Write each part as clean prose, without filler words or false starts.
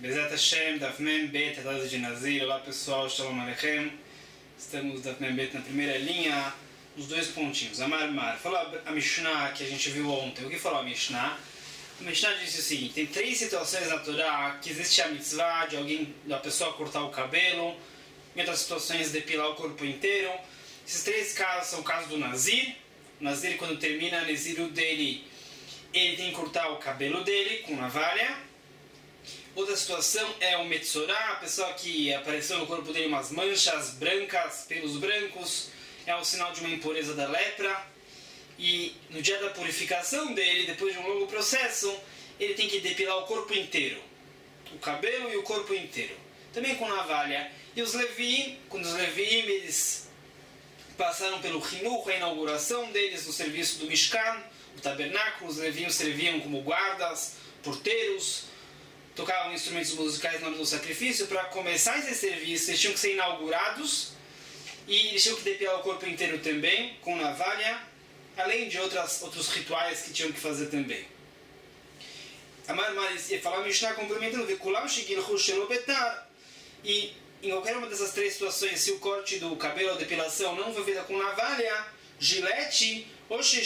Bezat Hashem, Daf Mem Bet, Atlas de Nazir. Olá pessoal, Shalom Aleichem. Estamos Daf Mem Bet na primeira linha, os dois pontinhos. Amar. Fala a Mishnah que a gente viu ontem. O que falou a Mishnah? A Mishnah disse o seguinte: tem três situações na Torá que existe a mitzvah da pessoa cortar o cabelo, em outras situações depilar o corpo inteiro. Esses três casos são o caso do Nazir. O Nazir, quando termina a Naziru dele, ele tem que cortar o cabelo dele com navalha. Outra situação é o Metzorá, a pessoa que apareceu no corpo dele umas manchas brancas, pelos brancos, é um sinal de uma impureza da lepra. E no dia da purificação dele, depois de um longo processo, ele tem que depilar o corpo inteiro, o cabelo e o corpo inteiro, também com navalha. E os Leviim, quando os Leviim eles passaram pelo Hinuch, a inauguração deles no serviço do Mishkan, o tabernáculo, os Leviim serviam como guardas, porteiros, tocavam instrumentos musicais na hora do sacrifício. Para começar esse serviço, eles tinham que ser inaugurados e eles tinham que depilar o corpo inteiro também, com navalha, além de outros rituais que tinham que fazer também. E falar Mishnah complementando, e em qualquer uma dessas três situações, se o corte do cabelo ou depilação não foi feita com navalha, gilete, ou se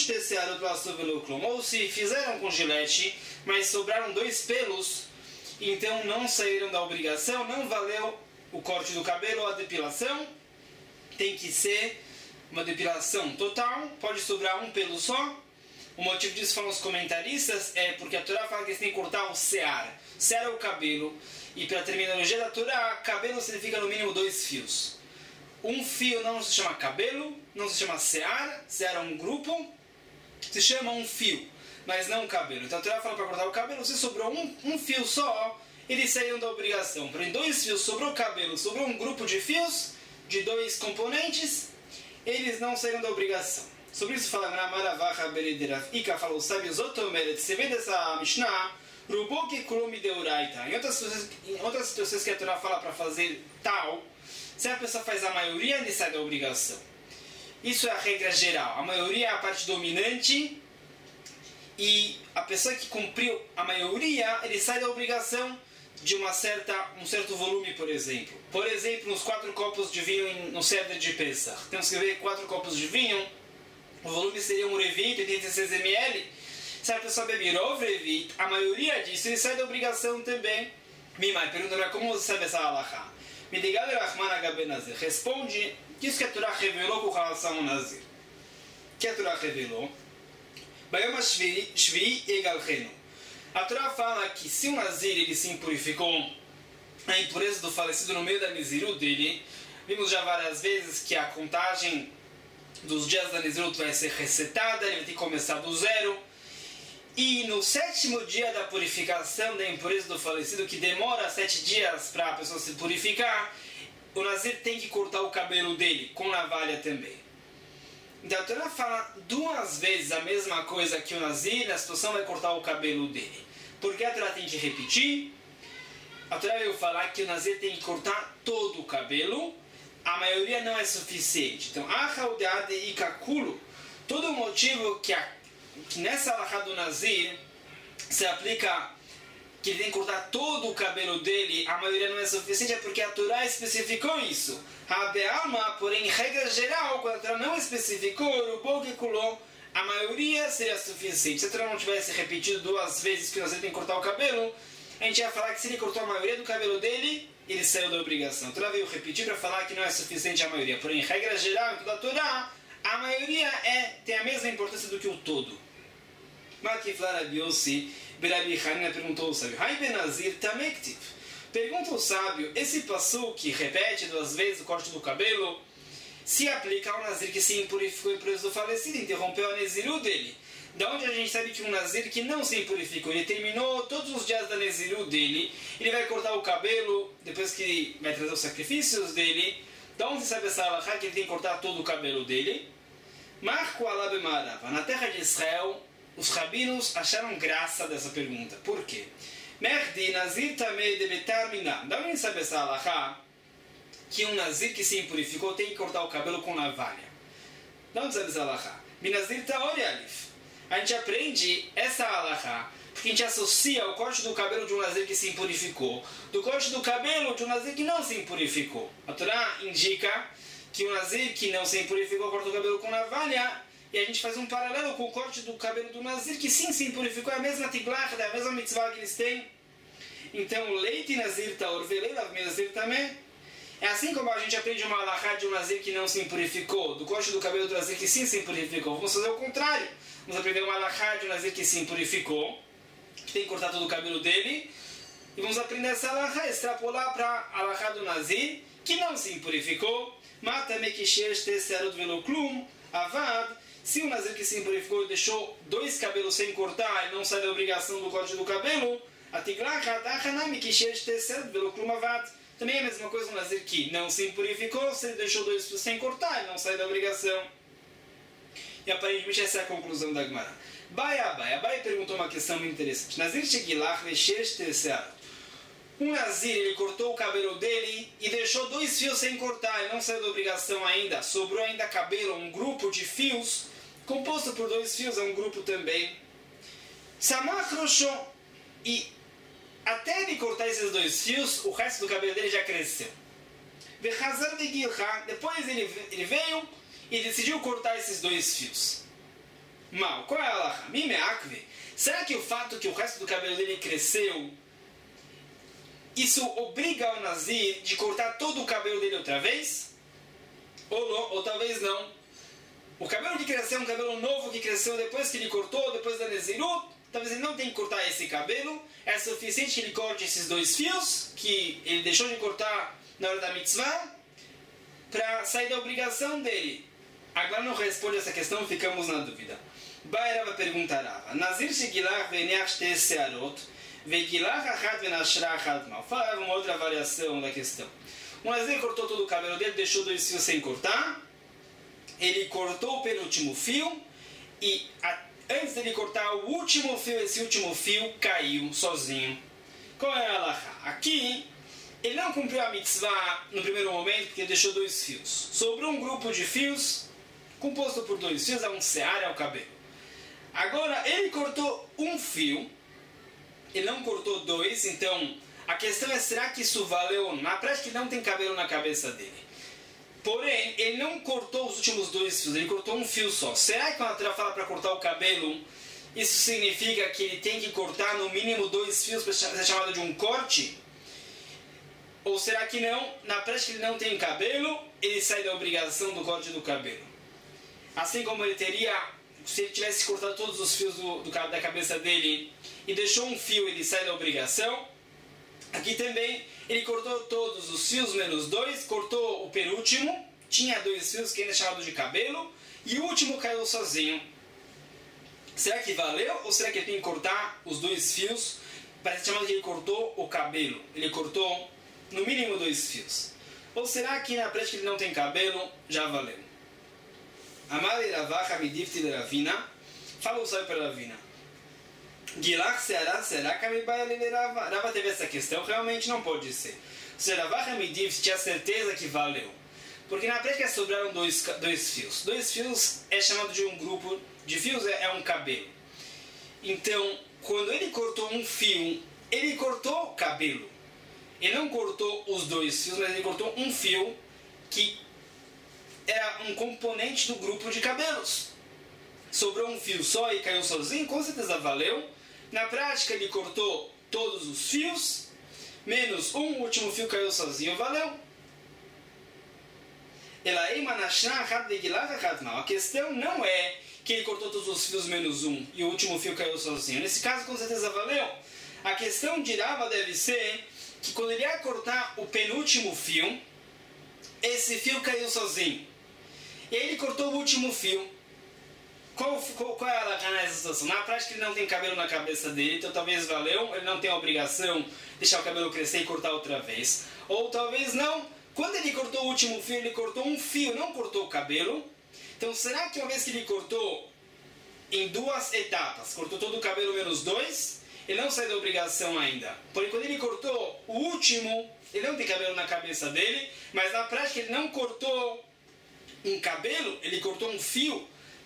fizeram com gilete, mas sobraram dois pelos, então não saíram da obrigação, não valeu o corte do cabelo ou a depilação. Tem que ser uma depilação total, pode sobrar um pelo só. O motivo disso, falam os comentaristas, é porque a Torá fala que eles têm que cortar o sear. Sear é o cabelo, e pela terminologia da Torá, cabelo significa no mínimo 2 fios. Um fio não se chama cabelo, não se chama sear. Sear é um grupo, se chama um fio, mas não um cabelo. Então a Torá fala para cortar o cabelo, se sobrou um fio só, eles saíram da obrigação. Para em 2 fios sobrou o cabelo, sobrou um grupo de fios, de 2 componentes, eles não saíram da obrigação. Sobre isso fala Maravach Berederav Ika, falou os sábios Otomeret, você vê dessa Mishnah, Ruboki Kulumi Deuraita. Em outras situações que a Torá fala para fazer tal, se a pessoa faz a maioria, ele sai da obrigação. Isso é a regra geral. A maioria é a parte dominante, e a pessoa que cumpriu a maioria, ele sai da obrigação de um certo volume, por exemplo. Por exemplo, nos 4 copos de vinho no Seder de Pesach. Temos que ver 4 copos de vinho, o volume seria um revit, 86 ml. Se a pessoa beber over revit, a maioria disso, ele sai da obrigação também. Mimai, pergunta para como você sabe essa halakha? Responde isso que a Torá revelou com relação ao Nazir. Que a Torá revelou? A Torá fala que se o Nazir ele se impurificou, a impureza do falecido no meio da Naziru dele, vimos já várias vezes que a contagem dos dias da Nazirut vai ser resetada, ele vai ter que começar do zero. E no 7º dia da purificação da impureza do falecido, que demora 7 dias para a pessoa se purificar, o Nazir tem que cortar o cabelo dele, com navalha também. Então a Torá fala 2 vezes a mesma coisa que o Nazir, na situação vai cortar o cabelo dele. Porque a Torá tem que repetir? A Torá veio falar que o Nazir tem que cortar todo o cabelo, a maioria não é suficiente. Então, todo o motivo que nessa halakha do Nazir se aplica que ele tem que cortar todo o cabelo dele, a maioria não é suficiente, é porque a Torá especificou isso. Porém, em regra geral, quando a Torá não especificou, a maioria seria suficiente. Se a Torá não tivesse repetido 2 vezes que o Nazir tem que cortar o cabelo, a gente ia falar que se ele cortou a maioria do cabelo dele, ele saiu da obrigação. A Torá veio repetir para falar que não é suficiente a maioria. Porém, em regra geral, em toda a Torá, a maioria tem a mesma importância do que o todo. Makiflar Abiyossi, Berabi Hanina perguntou ao sábio, Hai Benazir Tamektiv. Pergunta ao sábio, esse passu que repete 2 vezes o corte do cabelo, se aplica ao Nazir que se impurificou e preso do falecido, interrompeu a Naziru dele. Da onde a gente sabe que um Nazir que não se impurificou, ele terminou todos os dias da Naziru dele, ele vai cortar o cabelo, depois que vai trazer os sacrifícios dele. Da onde sabe essa halakha que ele tem que cortar todo o cabelo dele? Marco Alabemarav, na terra de Israel, os rabinos acharam graça dessa pergunta. Por quê? Merdi Nazir Tamei de Betar Minam. Da onde sabe essa halakha que um Nazir que se impurificou tem que cortar o cabelo com navalha? Da onde sabe essa halakha? Minazir Taori Alif. A gente aprende essa halakha Porque a gente associa o corte do cabelo de um nazir que se impurificou do corte do cabelo de um nazir que não se impurificou. A Torá indica que o nazir que não se impurificou corta o cabelo com navalha, e a gente faz um paralelo com o corte do cabelo do nazir que sim se impurificou, é a mesma tiglach, é a mesma mitzvah que eles têm. Então, leite nazir taor, veleila nazir também. É assim como a gente aprende uma alahá de um nazir que não se impurificou, do corte do cabelo do nazir que sim se impurificou. Vamos fazer o contrário. Vamos aprender uma alahá de um nazir que se impurificou, que tem que cortar todo o cabelo dele, e vamos aprender essa alahá, extrapolar para a alahá do nazir que não se impurificou. Mata mekishesh teserut veloklum avad. Se o nazir que se impurificou deixou 2 cabelos sem cortar e não sai da obrigação do corte do cabelo, a tiglach adachana mekishesh teserut veloklum avad. Também é a mesma coisa um nazir que não se impurificou, se ele deixou 2 sem cortar e não sai da obrigação. E aparentemente essa é a conclusão da Gemara. Abai perguntou uma questão muito interessante. Nazir shegilach veshesh teserut. Um nazir, ele cortou o cabelo dele e deixou 2 fios sem cortar, ele não saiu da obrigação ainda. Sobrou ainda cabelo, um grupo de fios, composto por 2 fios, é um grupo também. Samach roshó. E até ele cortar esses 2 fios, o resto do cabelo dele já cresceu. Vechazar vegilcha. Depois ele veio e decidiu cortar esses 2 fios. Mal, qual é a alahá? Mimeakve. Será que o fato que o resto do cabelo dele cresceu, isso obriga o nazir de cortar todo o cabelo dele outra vez? Ou talvez não. O cabelo que cresceu é um cabelo novo que cresceu depois que ele cortou, depois da Nezirut. Talvez ele não tenha que cortar esse cabelo. É suficiente que ele corte esses 2 fios, que ele deixou de cortar na hora da mitzvah, para sair da obrigação dele. Agora não responde essa questão, ficamos na dúvida. Baira vai perguntar: Nazir shegilach veneach shte searot, vegilach achat venashra achat mal. Fala uma outra variação da questão. O nazir cortou todo o cabelo dele, deixou 2 fios sem cortar. Ele cortou o penúltimo fio e antes dele cortar o último fio, esse último fio caiu sozinho. Qual é a alahá? Aqui ele não cumpriu a mitzvah no primeiro momento porque deixou 2 fios. Sobrou um grupo de fios composto por 2 fios, é um sear, é o cabelo. Agora ele cortou um fio, ele não cortou 2, então a questão é: será que isso valeu? Na prática ele não tem cabelo na cabeça dele. Porém, ele não cortou os últimos 2 fios, ele cortou um fio só. Será que quando a Torá fala para cortar o cabelo, isso significa que ele tem que cortar no mínimo 2 fios para ser chamado de um corte? Ou será que não? Na prática ele não tem cabelo, ele sai da obrigação do corte do cabelo. Assim como ele teria, se ele tivesse cortado todos os fios da cabeça dele e deixou um fio, ele sai da obrigação. Aqui também ele cortou todos os fios menos 2, cortou o penúltimo, tinha 2 fios que ainda é chamado de cabelo, e o último caiu sozinho. Será que valeu ou será que ele tem que cortar os 2 fios para ser chamado que ele cortou o cabelo? Ele cortou no mínimo 2 fios. Ou será que na prática ele não tem cabelo? Já valeu. Amale Ravacha midifti de Ravina. Fala o sábio para Ravina. Gilach será que a Mibaia Rava? Rava teve essa questão, realmente não pode ser. Se Ravacha midifti tinha certeza que valeu. Porque na prática sobraram 2 fios. 2 fios é chamado de um grupo de fios, é um cabelo. Então, quando ele cortou um fio, ele cortou o cabelo. Ele não cortou os 2 fios, mas ele cortou um fio que era um componente do grupo de cabelos. Sobrou um fio só e caiu sozinho, com certeza valeu. Na prática ele cortou todos os fios, menos um, o último fio caiu sozinho, valeu. A questão não é que ele cortou todos os fios menos um e o último fio caiu sozinho. Nesse caso com certeza valeu. A questão de Rava deve ser que quando ele ia cortar o penúltimo fio, esse fio caiu sozinho. E aí ele cortou o último fio. Qual é a alahá nessa situação? Na prática ele não tem cabelo na cabeça dele, então talvez valeu, ele não tem a obrigação de deixar o cabelo crescer e cortar outra vez. Ou talvez não, quando ele cortou o último fio, ele cortou um fio, não cortou o cabelo. Então será que uma vez que ele cortou em 2 etapas, cortou todo o cabelo menos 2, ele não sai da obrigação ainda? Porém quando ele cortou o último, ele não tem cabelo na cabeça dele, mas na prática ele não cortou um cabelo, ele cortou um fio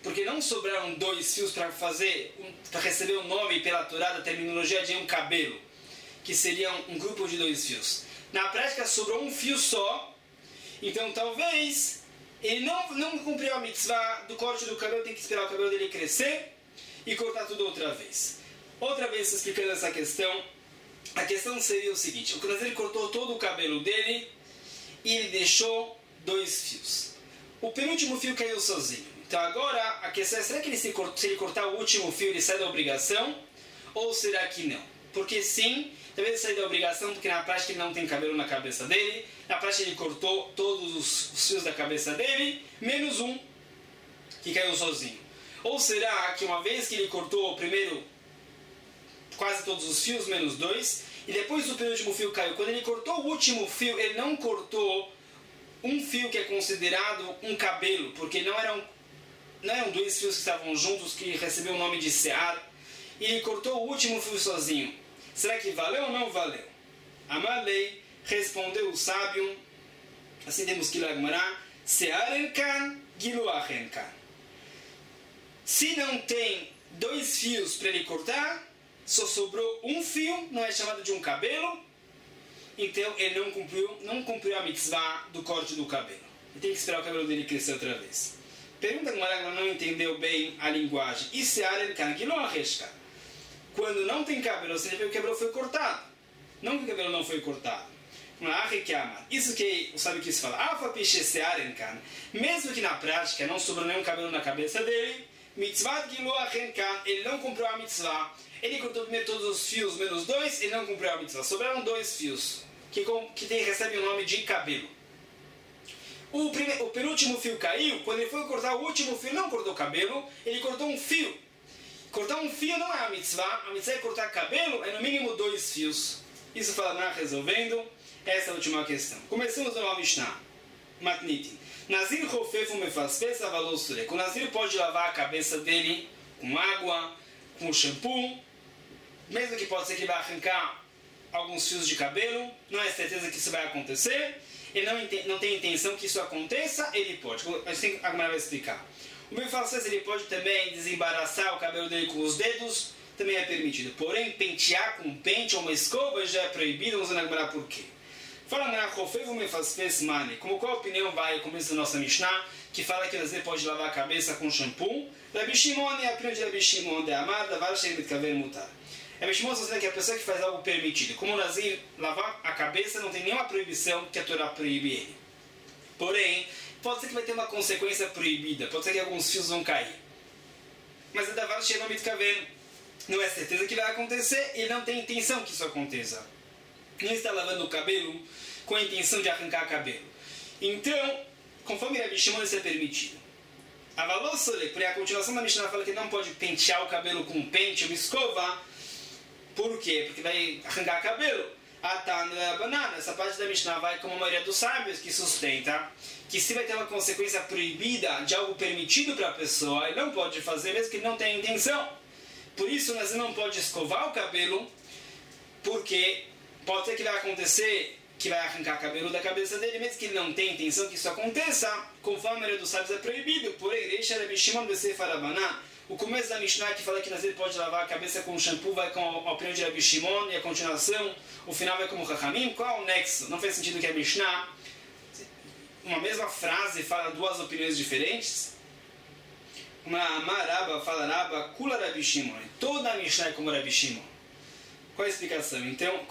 porque não sobraram 2 fios para receber o nome pela Torá da terminologia de um cabelo, que seria um grupo de 2 fios. Na prática sobrou um fio só, então talvez ele não cumpriu a mitzvah do corte do cabelo, tem que esperar o cabelo dele crescer e cortar tudo outra vez. Outra vez explicando essa questão, a questão seria o seguinte: o Nazir cortou todo o cabelo dele e ele deixou 2 fios. O penúltimo fio caiu sozinho. Então agora a questão é, será que se ele cortar o último fio ele sai da obrigação? Ou será que não? Porque sim, talvez ele saia da obrigação, porque na prática ele não tem cabelo na cabeça dele. Na prática ele cortou todos os fios da cabeça dele, menos um que caiu sozinho. Ou será que uma vez que ele cortou primeiro quase todos os fios, menos 2, e depois o penúltimo fio caiu, quando ele cortou o último fio, ele não cortou um fio que é considerado um cabelo, porque não eram 2 fios que estavam juntos, que recebiam o nome de sear, e ele cortou o último fio sozinho. Será que valeu ou não valeu? Amalei, respondeu o sábio, assim temos que lagmará, searenkan, giluachenkan. Se não tem 2 fios para ele cortar, só sobrou um fio, não é chamado de um cabelo, então ele não cumpriu a mitzvah do corte do cabelo. Ele tem que esperar o cabelo dele crescer outra vez. Pergunta que ela não entendeu bem a linguagem. E se quando não tem cabelo, ou seja, o cabelo foi cortado. Não que o cabelo não foi cortado. Isso que o sábio quis falar. Mesmo que na prática não sobrou nenhum cabelo na cabeça dele, mitzvah ele não cumpriu a mitzvah. Ele cortou primeiro todos os fios, menos 2, ele não cumpriu a mitzvah. Sobraram 2 fios, que recebem o nome de cabelo. O penúltimo fio caiu, quando ele foi cortar o último fio, não cortou o cabelo, ele cortou um fio. Cortar um fio não é a mitzvah é cortar cabelo, é no mínimo 2 fios. Isso fala resolvendo essa última questão. Começamos no Mishnah. Matnitin. Nazir Rofefu Mefasfes Avalou Surek. O Nazir pode lavar a cabeça dele com água, com shampoo, mesmo que pode ser que vai arrancar alguns fios de cabelo, não é certeza que isso vai acontecer, ele não tem intenção que isso aconteça, ele pode. Assim a Gemara vai explicar. O Mefasfes, ele pode também desembaraçar o cabelo dele com os dedos, também é permitido. Porém, pentear com um pente ou uma escova já é proibido, vamos lembrar por quê. Fala na Rofevu Mefasfes Mane. Como qual opinião vai o começo da nossa Mishnah, que fala que o Nazir pode lavar a cabeça com shampoo? Rabi Shimon é a opinião de Rabi Shimon de Amar, da Var Shem Mitkaven Mutar. Rabi Shimon está dizendo que a pessoa que faz algo permitido, como o Nazir lavar a cabeça, não tem nenhuma proibição que a Torá proíbe ele. Porém, pode ser que vai ter uma consequência proibida, pode ser que alguns fios vão cair. Mas a da Var Shem Mitkaven não é certeza que vai acontecer e não tem intenção que isso aconteça. Não está lavando o cabelo com a intenção de arrancar cabelo. Então, conforme Rabi Shimon, isso é permitido. A Valosole, por a continuação da Mishnah fala que não pode pentear o cabelo com um pente ou uma escova. Por quê? Porque vai arrancar cabelo. Banana, essa parte da Mishnah vai como a maioria dos sábios que sustenta que se vai ter uma consequência proibida de algo permitido para a pessoa, ele não pode fazer mesmo que ele não tenha intenção. Por isso, nós não pode escovar o cabelo, porque pode ser que vai acontecer que vai arrancar cabelo da cabeça dele, mesmo que ele não tenha intenção que isso aconteça, conforme a maioria dos sábios é proibido. Porém, deixa Rabi Shimon Besefer Rabanan, o começo da Mishnah que fala que Nazir pode lavar a cabeça com shampoo, vai com a opinião de Rabi Shimon, e a continuação, o final vai como Chachamim. Qual é o nexo? Não faz sentido que a Mishnah, uma mesma frase, fala 2 opiniões diferentes. Uma Maraba fala Raba, Kula Rabi Shimon. Toda a Mishnah é como Rabi Shimon. Qual a explicação? Então,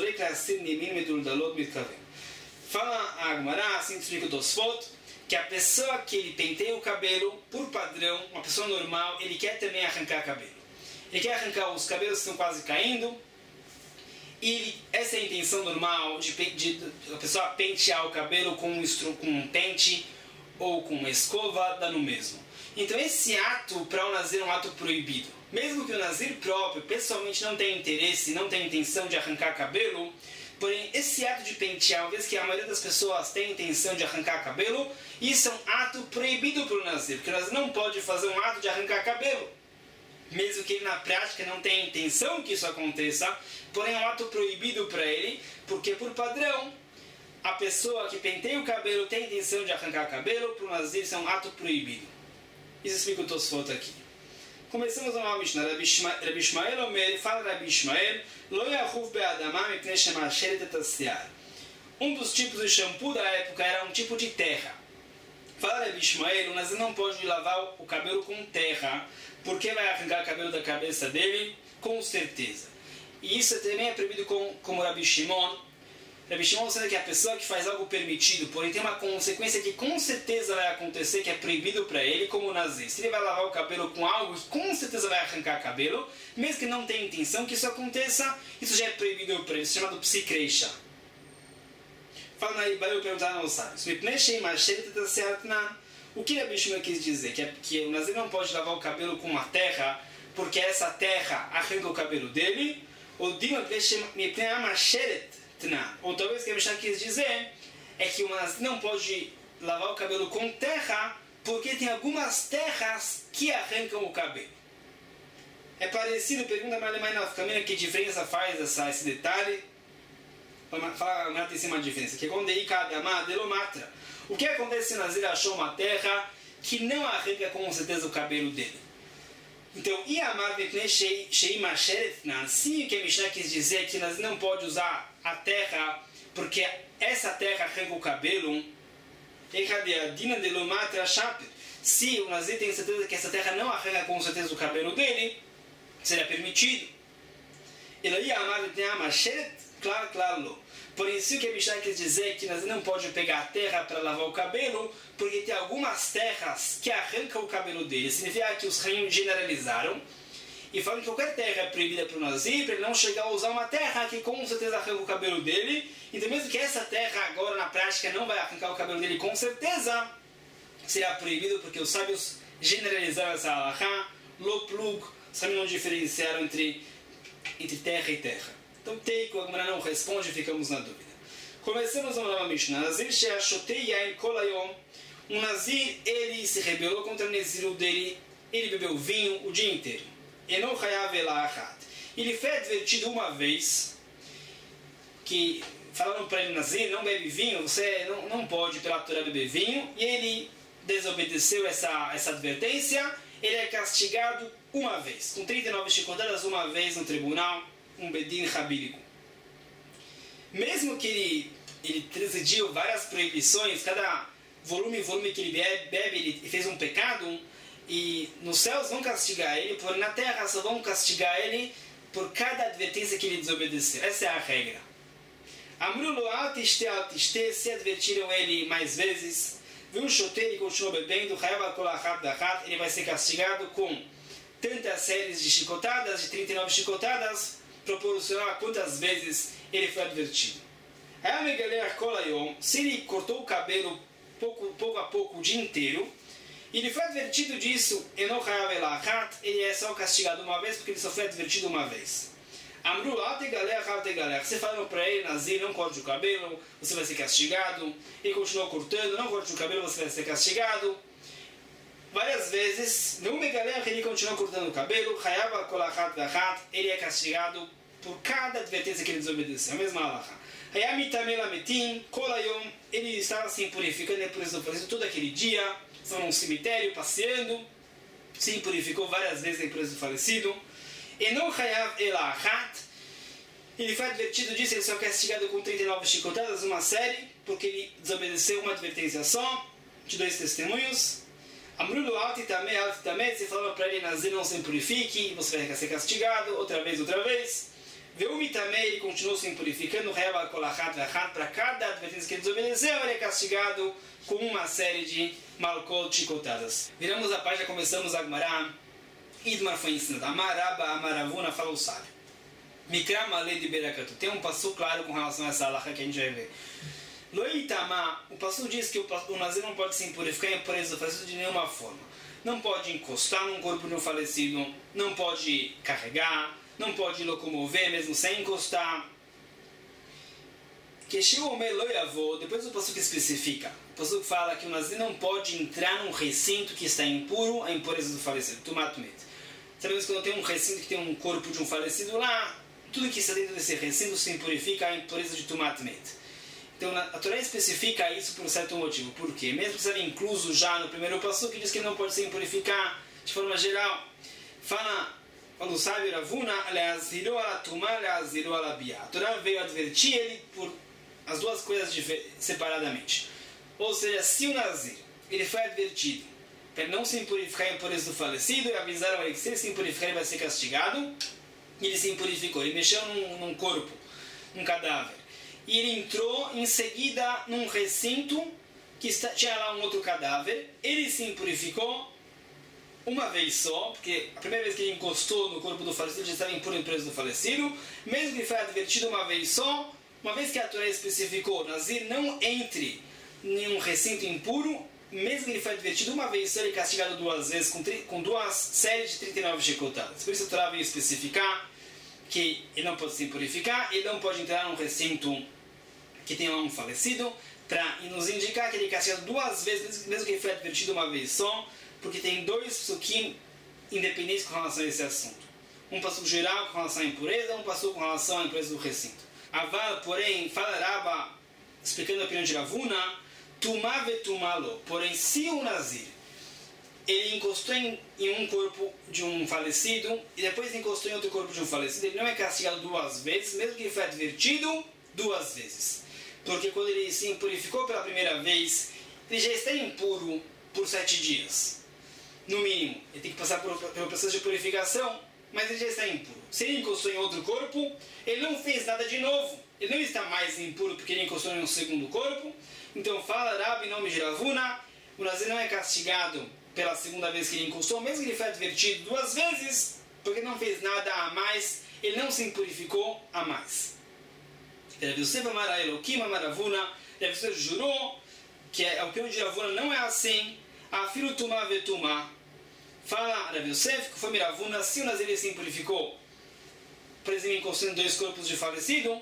fala a Gemara, assim explica o Tosfot, que a pessoa que ele penteia o cabelo, por padrão, uma pessoa normal, ele quer também arrancar cabelo. Ele quer arrancar os cabelos que estão quase caindo, e essa é a intenção normal de a pessoa pentear o cabelo com um pente ou com uma escova, dá no mesmo. Então esse ato para o Nazir é um ato proibido. Mesmo que o Nazir próprio, pessoalmente, não tenha interesse, não tenha intenção de arrancar cabelo, porém, esse ato de pentear, uma vez que a maioria das pessoas tem intenção de arrancar cabelo, isso é um ato proibido para o Nazir, porque o Nazir não pode fazer um ato de arrancar cabelo. Mesmo que ele, na prática, não tenha intenção que isso aconteça, porém, é um ato proibido para ele, porque, por padrão, a pessoa que penteia o cabelo tem intenção de arrancar cabelo, para o Nazir isso é um ato proibido. Isso explica o Tosfot aqui. Começamos a nova Mishnah. Rabi Ishmael Omer, fala Rabi Ishmael, Lo yachuv be'adamah mipnei shemashelet et asiar. Um dos tipos de shampoo da época era um tipo de terra. Fala Rabi Ishmael, o Nazir não pode lavar o cabelo com terra, porque vai arrancar o cabelo da cabeça dele, com certeza. E isso também é proibido como Rabi Shimon. Rabi Shimon sabe que a pessoa que faz algo permitido, porém tem uma consequência que com certeza vai acontecer, que é proibido para ele, como o Nazir. Se ele vai lavar o cabelo com algo que com certeza vai arrancar cabelo, mesmo que não tenha intenção que isso aconteça, isso já é proibido para ele, isso é chamado psikreisha. Fala na Ibaia, eu perguntar aos sábios. O que Rabi Shimon quis dizer? Que o Nazir não pode lavar o cabelo com uma terra, porque essa terra arranca o cabelo dele. Ou talvez o que a Mishnah quis dizer é que o Nazir não pode lavar o cabelo com terra, porque tem algumas terras que arrancam o cabelo. É parecido, pergunta a Malemai Nafkamina, que diferença faz esse detalhe? Fala, tem uma diferença. Que quando ele delomatra. O que acontece se o Nazir achou uma terra que não arranca com certeza o cabelo dele? Então, se o que a Mishnah quis dizer é que o Nazir não pode usar a terra porque essa terra arranca o cabelo, se o Nazir tem certeza que essa terra não arranca com certeza o cabelo dele, será permitido. Claro. Por isso que a Mishnah quer dizer que nós não pode pegar a terra para lavar o cabelo, porque tem algumas terras que arrancam o cabelo dele. Significa que os Haim generalizaram e falam que qualquer terra é proibida para o Nazir, para ele não chegar a usar uma terra que com certeza arranca o cabelo dele. Então mesmo que essa terra agora na prática não vai arrancar o cabelo dele com certeza, será proibido porque os sábios generalizaram essa halakha, lo plug, os sábios não diferenciaram entre terra e terra. Então, Teiko, a Gemara não responde, ficamos na dúvida. Começamos uma nova Mishnah. Nazir she'ashotei yain kol hayom. Um Nazir, ele se rebelou contra o Naziru dele, ele bebeu vinho o dia inteiro. Eno chayav ela achat. Ele foi advertido uma vez, que falaram para ele, Nazir, não bebe vinho, você não pode pela Torá beber vinho, e ele desobedeceu essa advertência, ele é castigado uma vez, com 39 chicotadas uma vez no tribunal, um bedin rabílico. Mesmo que ele transgrediu várias proibições, cada volume que ele bebe, ele fez um pecado, e nos céus vão castigar ele, porém na terra só vão castigar ele por cada advertência que ele desobedeceu. Essa é a regra. Amrulo altiste, se advertiram ele mais vezes, viu o chote, ele continuou bebendo, ele vai ser castigado com tantas séries de chicotadas, de 39 chicotadas, proporcional a quantas vezes ele foi advertido. Se ele cortou o cabelo pouco a pouco o dia inteiro, e ele foi advertido disso, ele é só castigado uma vez porque ele só foi advertido uma vez. Você falou para ele, Nazir, não corte o cabelo, você vai ser castigado. Ele continuou cortando, não corte o cabelo, você vai ser castigado. Várias vezes, ele continuou cortando o cabelo, ele é castigado por cada advertência que ele desobedeceu. A mesma alahá. Ele estava se purificando depois do falecido todo aquele dia, estava num cemitério passeando, se purificou várias vezes depois do falecido. Ele foi advertido disso, ele foi castigado com 39 chicotadas, uma série, porque ele desobedeceu uma advertência só, de 2 testemunhos. Amrulo alto também, se falava para ele, Nazir, não se purifique, você vai ser castigado, outra vez. Veumi também, ele continuou se purificando, para cada advertência que ele desobedeceu, ele é castigado com uma série de malkot chicotadas. Viramos a página, começamos a Gemara. Idmar foi ensinado, Amaraba, Amaravuna, falou o sábio. Mikra Malé de Berakatu. Tem um passo claro com relação a essa halakha que a gente vai ver. Loitama, o passo diz que o Nazir não pode se purificar em impureza do falecido de nenhuma forma. Não pode encostar num corpo de um falecido, não pode carregar, não pode locomover mesmo sem encostar. Depois o passo que especifica, o passo que fala que o Nazir não pode entrar num recinto que está impuro, a impureza do falecido. Tumatmet. Sabemos que quando tem um recinto que tem um corpo de um falecido lá, tudo que está dentro desse recinto se purifica a impureza de Tumatmet. Então a Torá especifica isso por um certo motivo. Por quê? Mesmo que estava incluso já no primeiro passo, que diz que ele não pode se impurificar de forma geral. Fala, quando o sábio Ravuna, a Torá veio advertir ele por as duas coisas separadamente. Ou seja, se o Nazir ele foi advertido para não se impurificar em impureza do falecido, e avisaram ele que se ele se impurificar ele vai ser castigado, e ele se impurificou. Ele mexeu num corpo, num cadáver. E ele entrou em seguida num recinto que tinha lá um outro cadáver. Ele se impurificou uma vez só, porque a primeira vez que ele encostou no corpo do falecido já estava impuro em preso do falecido. Mesmo que ele foi advertido uma vez só, uma vez que a Torá especificou, Nazir não entre em um recinto impuro, mesmo que ele foi advertido uma vez só, ele é castigado duas vezes com duas séries de 39 chicotadas. Por isso a Torá veio especificar que ele não pode se impurificar, ele não pode entrar num recinto que tem lá um falecido, para nos indicar que ele é castigado duas vezes, mesmo que ele foi advertido uma vez só, porque tem dois psukim independentes com relação a esse assunto. Um passuco geral com relação à impureza, um passuco com relação à impureza do recinto. Aval, porém, fala Raba, explicando a opinião de Ravuna, tumá vetumalo, porém se o Nazir ele encostou em um corpo de um falecido e depois encostou em outro corpo de um falecido, ele não é castigado duas vezes, mesmo que ele foi advertido duas vezes. Porque quando ele se impurificou pela primeira vez, ele já está impuro por 7 dias. No mínimo. Ele tem que passar pelo processo de purificação, mas ele já está impuro. Se ele encostou em outro corpo, ele não fez nada de novo. Ele não está mais impuro porque ele encostou em um segundo corpo. Então fala Rabi em nome de Ravuna, o Nazir não é castigado pela segunda vez que ele encostou, mesmo que ele foi advertido duas vezes, porque não fez nada a mais, ele não se impurificou a mais. Rav Yosef Amar Elokim Amar Ravuna, Rav Yosef jurou que a opinião de Ravuna não é assim, Afilu Tumá Vetumá. Fala Rav Yosef que foi Ravuna, se o Nazir se impurificou, por exemplo, encostando em dois corpos de falecido,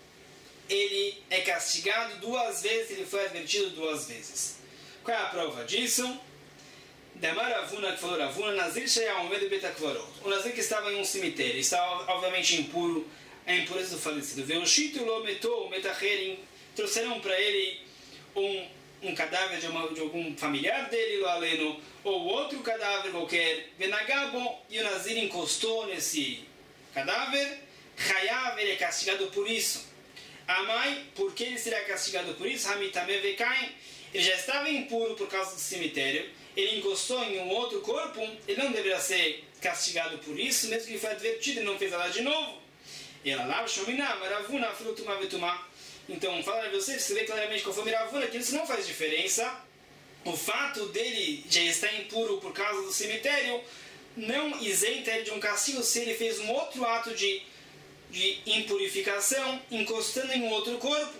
ele é castigado duas vezes, ele foi advertido duas vezes. Qual é a prova disso? Damar Ravuna, que falou Ravuna, Nazir Sheyaomed Betakvarot. O Nazir que estava em um cemitério, estava obviamente impuro, a impureza do falecido. Veoshito lo metou, metacherim, trouxeram para ele um cadáver de algum familiar dele, lo aleno, ou outro cadáver qualquer, venagabo, e o Nazir encostou nesse cadáver, Hayav, ele é castigado por isso. Amai, por que ele será castigado por isso? Hamitame vekaim, ele já estava impuro por causa do cemitério, ele encostou em um outro corpo, ele não deveria ser castigado por isso, mesmo que ele foi advertido e não fez nada de novo. E ela lá, Shominah, Maravuna, Frutumá, Vetumá. Então, fala para você vê claramente qual foi Maravuna, que isso não faz diferença. O fato dele já estar impuro por causa do cemitério não isenta ele de um castigo se ele fez um outro ato de impurificação, encostando em um outro corpo.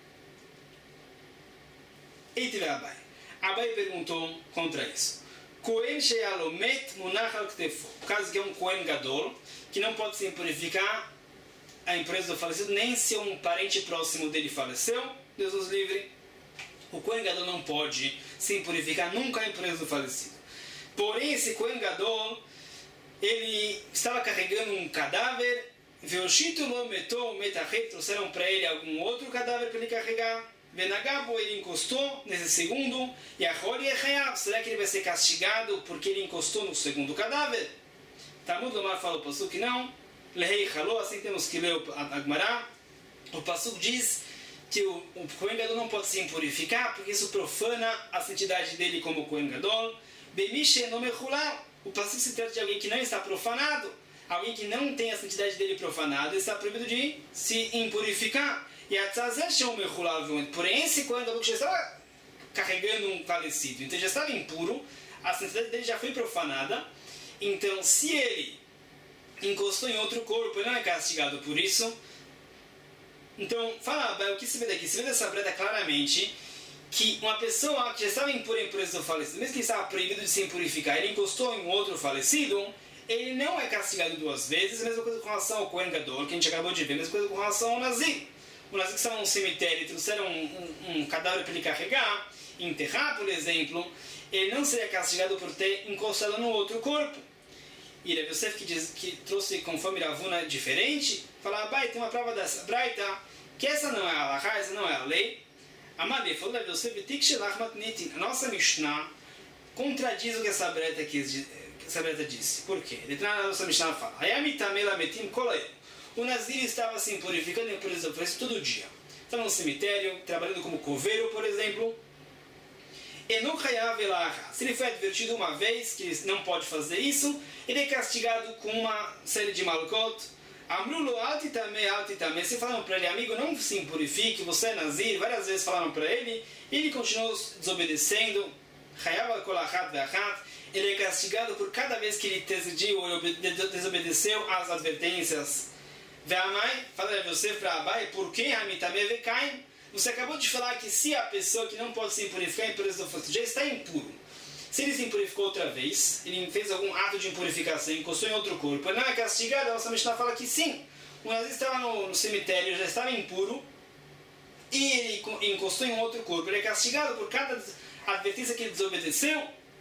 E teve Abai. Abai perguntou contra isso. Kohen Sheyalomet Munach al Ktefo. O caso que é um Kohen Gadol, que não pode se impurificar a impureza do falecido, nem se um parente próximo dele faleceu, Deus nos livre. O Kohen Gadol não pode se impurificar nunca a impureza do falecido. Porém, esse Kohen Gadol, ele estava carregando um cadáver, Veoshito lo metou, metachet, trouxeram para ele algum outro cadáver para ele carregar, Venagabo, ele encostou nesse segundo, e a Hori Echayav, será que ele vai ser castigado porque ele encostou no segundo cadáver? Talmud Lomar fala o Pasuk que não, Lehei Haló, assim temos que ler a Gemara. O Pasuk diz que o Kohen Gadol não pode se impurificar, porque isso profana a santidade dele como Kohen Gadol. Bemishe no Mechulá, o Pasuk se trata de alguém que não está profanado, alguém que não tem a santidade dele profanada, está proibido de se impurificar. E a Tzazé é um Mechulá, porém esse Kohen Gadol que já estava carregando um falecido, então já estava impuro, a santidade dele já foi profanada, então se ele encostou em outro corpo, ele não é castigado por isso. Então, fala, o que se vê daqui? Se vê dessa breta claramente que uma pessoa que já estava impura em impureza do falecido, mesmo que estava proibido de se impurificar, ele encostou em um outro falecido, ele não é castigado duas vezes. A mesma coisa com relação ao Kohen Gadol, que a gente acabou de ver, a mesma coisa com relação ao Nazir. O Nazir que estava num cemitério e trouxeram um cadáver para ele carregar, enterrar, por exemplo, ele não seria castigado por ter encostado no outro corpo. E Rav Yosef que trouxe conforme Ravuna diferente, fala, tem uma prova dessa Braita, que essa não é a halakha, essa não é a lei, Amalei falou, a nossa Mishnah contradiz o que essa breta disse. Por quê? A nossa Mishnah fala, o Nazir estava se purificando em pureza todo dia. Estava no cemitério, trabalhando como coveiro, por exemplo. Se ele foi advertido uma vez que ele não pode fazer isso, ele é castigado com uma série de malkot. Amrulo altitame. Se falaram para ele, amigo, não se impurifique, você é Nazir. Várias vezes falaram para ele, e ele continuou desobedecendo. Ele é castigado por cada vez que ele decidiu ou desobedeceu às advertências. Fala a você para Abai, por que você acabou de falar que se a pessoa que não pode se impurificar em pureza do fogo já está impuro, se ele se impurificou outra vez, ele fez algum ato de impurificação, encostou em outro corpo, ele não é castigado, a nossa Mishnah fala que sim. O Nazir estava no cemitério, já estava impuro, e ele encostou em outro corpo, ele é castigado por cada advertência que ele desobedeceu.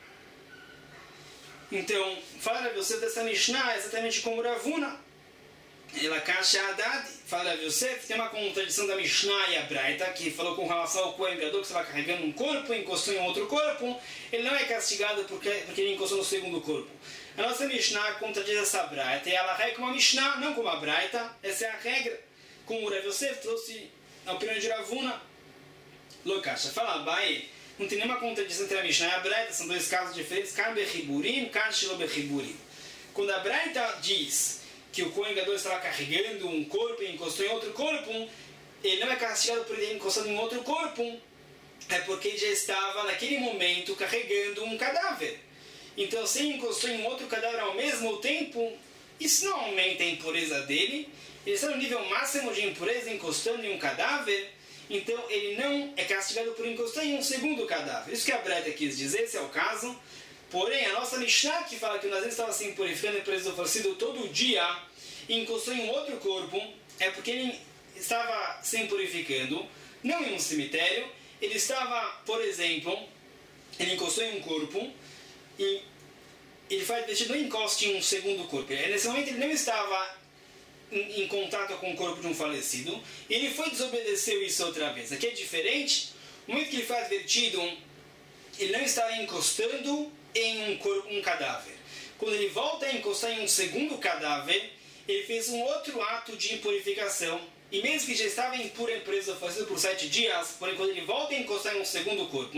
Então, fala a você dessa Mishnah exatamente como Ravuna. Ela Kasha Haddad, fala a Yosef, tem uma contradição da Mishnah e a Braita, que falou com relação ao Kohen Gadol, que estava carregando um corpo, encostou em outro corpo, ele não é castigado porque ele encostou no segundo corpo. A nossa Mishnah contradiz essa Braita, e ela é como a Mishnah, não como a Braita, essa é a regra. Como o Rav Yosef trouxe a opinião de Ravuna. Lokasha, fala Abai, não tem nenhuma contradição entre a Mishnah e a Braita, são dois casos diferentes, Kan Bechiburim, Kan Shelo Bechiburim. Quando a Braita diz que o Kohen Gadol estava carregando um corpo e encostou em outro corpo, ele não é castigado por ele encostando em outro corpo, é porque ele já estava naquele momento carregando um cadáver. Então, se ele encostou em outro cadáver ao mesmo tempo, isso não aumenta a impureza dele, ele está no nível máximo de impureza encostando em um cadáver, então ele não é castigado por encostar em um segundo cadáver. Isso que a Breta quis dizer, esse é o caso. Porém, a nossa Mishnah, que fala que o Nazir estava se impurificando em pureza do falecido todo dia e encostou em outro corpo, é porque ele estava se impurificando, não em um cemitério, ele estava, por exemplo, ele encostou em um corpo e ele foi advertido, não encoste em um segundo corpo. Nesse momento ele não estava em contato com o corpo de um falecido, e ele foi desobedeceu isso outra vez. Aqui é diferente, no momento que ele foi advertido, ele não estava encostando em um cadáver. Quando ele volta a encostar em um segundo cadáver, ele fez um outro ato de impurificação. E mesmo que já estava impuro em pureza falecido por 7 dias, porém quando ele volta a encostar em um segundo corpo,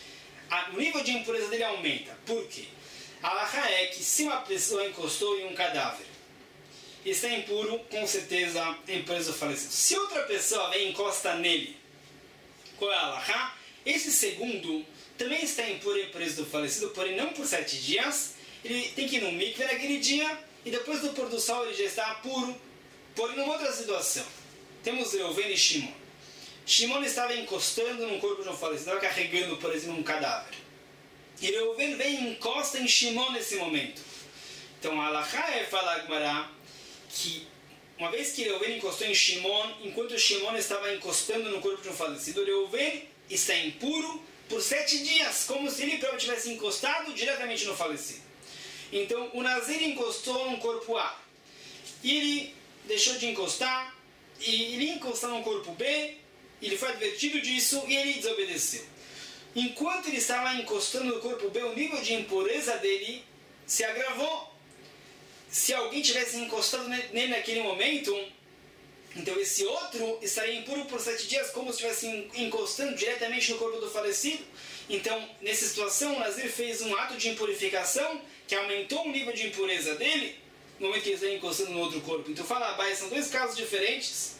o nível de impureza dele aumenta. Por quê? A halakha é que se uma pessoa encostou em um cadáver, está impuro, com certeza, em pureza falecido. Se outra pessoa vem e encosta nele, qual é a halakha? Esse segundo também está impuro em pureza do falecido, porém não por 7 dias. Ele tem que ir no mikve naquele dia, e depois do pôr do sol ele já está puro. Porém, numa outra situação, temos Reuven e Shimon. Shimon estava encostando num corpo de um falecido, estava carregando, por exemplo, um cadáver. E Reuven vem e encosta em Shimon nesse momento. Então, a halakha é falar Gemara que, uma vez que Reuven encostou em Shimon, enquanto Shimon estava encostando no corpo de um falecido, Reuven está impuro por 7 dias, como se ele próprio tivesse encostado diretamente no falecido. Então, o Nazir encostou no corpo A, e ele deixou de encostar, e ele encostou no corpo B, ele foi advertido disso, e ele desobedeceu. Enquanto ele estava encostando no corpo B, o nível de impureza dele se agravou. Se alguém tivesse encostado nele naquele momento, então esse outro estaria impuro por 7 dias, como se estivesse encostando diretamente no corpo do falecido. Então, nessa situação, o Nazir fez um ato de impurificação que aumentou o nível de impureza dele no momento que ele está encostando no outro corpo. Então, fala Abai, são dois casos diferentes.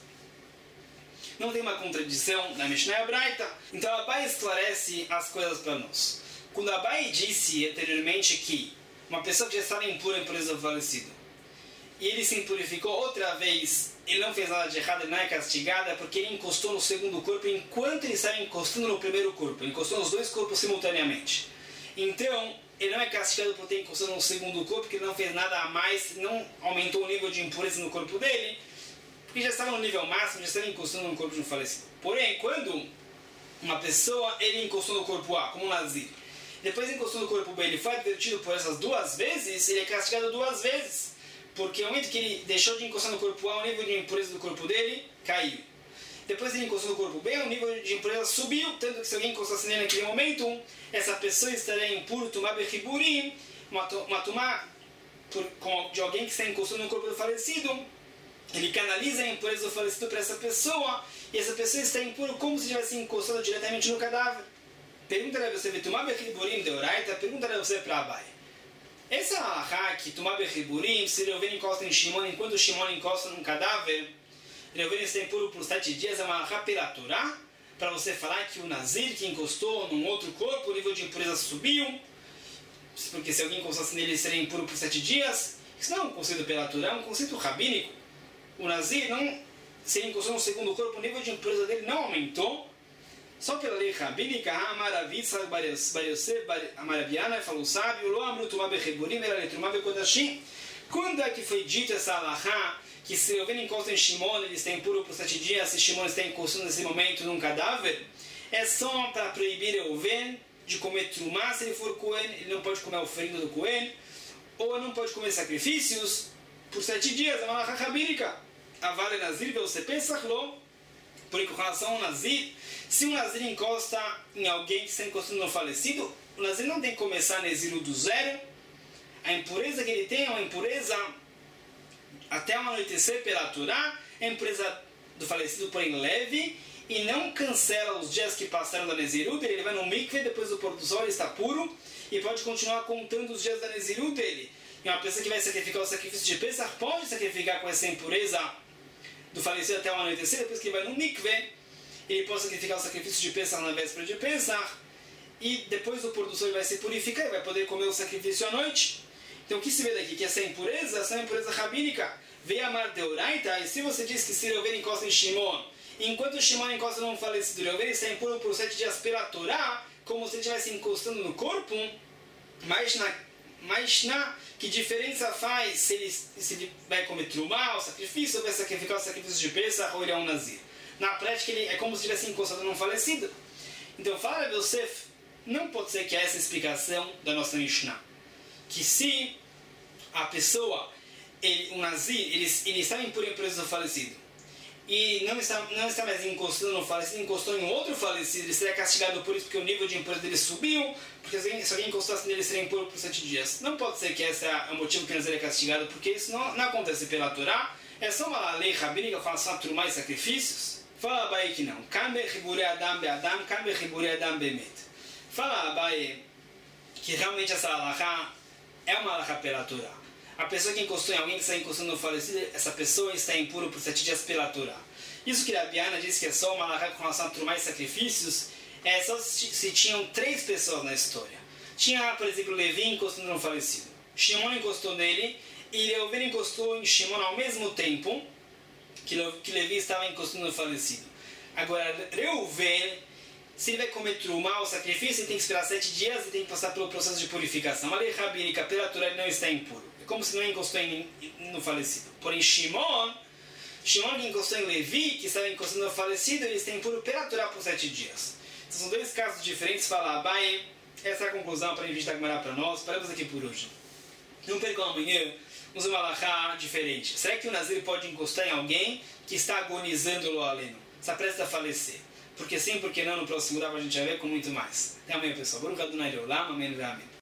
Não tem uma contradição na Mishnah e Braita. Então, Abai esclarece as coisas para nós. Quando Abai disse anteriormente que uma pessoa que já estava impura em pureza do falecido, e ele se impurificou outra vez, ele não fez nada de errado, ele não é castigado, é porque ele encostou no segundo corpo enquanto ele estava encostando no primeiro corpo. Ele encostou nos dois corpos simultaneamente. Então, ele não é castigado por ter encostado no segundo corpo, porque ele não fez nada a mais, não aumentou o nível de impureza no corpo dele, porque já estava no nível máximo, já estava encostando no corpo de um falecido. Porém, quando uma pessoa, ele encostou no corpo A, como um Nazir, depois encostou no corpo B, ele foi advertido por essas 2 vezes, ele é castigado 2 vezes. Porque no momento que ele deixou de encostar no corpo A, o nível de impureza do corpo dele caiu. depois ele encostou no corpo bem, o nível de impureza subiu, tanto que se alguém encostasse nele naquele momento, essa pessoa estaria impuro, tumá bechiburim, uma tumá de alguém que está encostando no corpo do falecido, ele canaliza a impureza do falecido para essa pessoa, e essa pessoa está impura como se estivesse encostando diretamente no cadáver. Pergunta a você, tumá bechiburim de oraita, pergunta a você para Abai. Essa alahá que tumá bechiburim, se Reuven encosta em Shimon, enquanto Shimon encosta num cadáver, Reuven está impuro por 7 dias, é uma alahá pela Torá, para você falar que o Nazir que encostou num outro corpo, o nível de impureza subiu, porque se alguém encostasse nele, ele seria impuro por 7 dias. Isso não é um conceito pela Torá, é um conceito rabínico. O Nazir, não, se ele encostou no segundo corpo, o nível de impureza dele não aumentou. Só pela lei rabínica, Amarabiana falou sábio, quando é que foi dito essa alahá, que se Reuven encosta em Shimon, ele está impuro por 7 dias, se Shimon está encostando nesse momento num cadáver, é só para proibir Reuven de comer trumá, se ele for Cohen, ele não pode comer a oferenda do Cohen, ou não pode comer sacrifícios por 7 dias, é uma alahá rabínica. Avale Nazir, você pensa, por relação ao Nazir, se um Nazir encosta em alguém que está encostando no falecido, o Nazir não tem que começar Neziro do zero. A impureza que ele tem é uma impureza até o anoitecer pela Torá, é a impureza do falecido, porém leve, e não cancela os dias que passaram da Nezirut dele. Ele vai no mikve, depois do pôr do sol ele está puro, e pode continuar contando os dias da Nezirut dele. E uma pessoa que vai sacrificar o sacrifício de Pesach pode sacrificar com essa impureza do falecido até o anoitecer, depois que ele vai no mikve, ele pode sacrificar o sacrifício de Pesach na véspera de Pesach, e depois do pôr do sol ele vai se purificar e vai poder comer o sacrifício à noite. Então o que se vê daqui? Que essa impureza é uma impureza rabínica. Veio amar deoraita, e se você diz que se Reuven encosta em Shimon, enquanto Shimon encosta num falecido, Reuven está impuro por 7 dias pela Torá, como se ele estivesse encostando no corpo, mas que diferença faz se ele vai comer trumá, o sacrifício, ou vai sacrificar o sacrifício de Pesach, ou ele é um Nazir? Na prática, ele é como se tivesse encostado num falecido. Então, fala Yosef, não pode ser que essa é a explicação da nossa Mishnah. Que se a pessoa, um Nazir, ele está impuro em preço do falecido, e não está mais encostando no falecido, encostou em outro falecido, ele seria castigado por isso, porque o nível de impureza dele subiu, porque se alguém encostasse nele, ele seria impuro por 7 dias. Não pode ser que esse é o motivo que ele seria castigado, porque isso não acontece pela Torá, é só uma lei rabínica, fala só trumá e sacrifícios. Fala Abai que não. Kambe chibure adam be'adam, kambe chibure adam be'met. Fala Abai que realmente essa alahá é uma alahá pela Torá. A pessoa que encostou em alguém que está encostando no falecido, essa pessoa está impura por 7 dias pela Torá. Isso que a Biana diz que é só uma alahá com relação a trumá e sacrifícios, é só se tinham 3 pessoas na história. Tinha, por exemplo, Levi encostando no falecido. Shimon encostou nele, e Reuven encostou em Shimon ao mesmo tempo que Levi estava encostando no falecido. Agora, Reuven, se ele vai comer trumá, o sacrifício, ele tem que esperar 7 dias e tem que passar pelo processo de purificação. A lei rabínica, pela Torá, ele não está impuro. É como se não encostou no falecido. Porém, Shimon que encostou em Levi, que estava encostando no falecido, ele está impuro pela Torá por 7 dias. Então, são 2 casos diferentes. Fala Abai, essa é a conclusão para a gente dar para nós. Paramos aqui por hoje. Não percam amanhã. Vamos uma alahá diferente. Será que o Nazir pode encostar em alguém que está agonizando lo aleno? Está prestes a falecer? Porque sim, porque não, no próximo grau a gente vai ver com muito mais. Até amanhã, pessoal. Baruch Adonai Leolam, amém.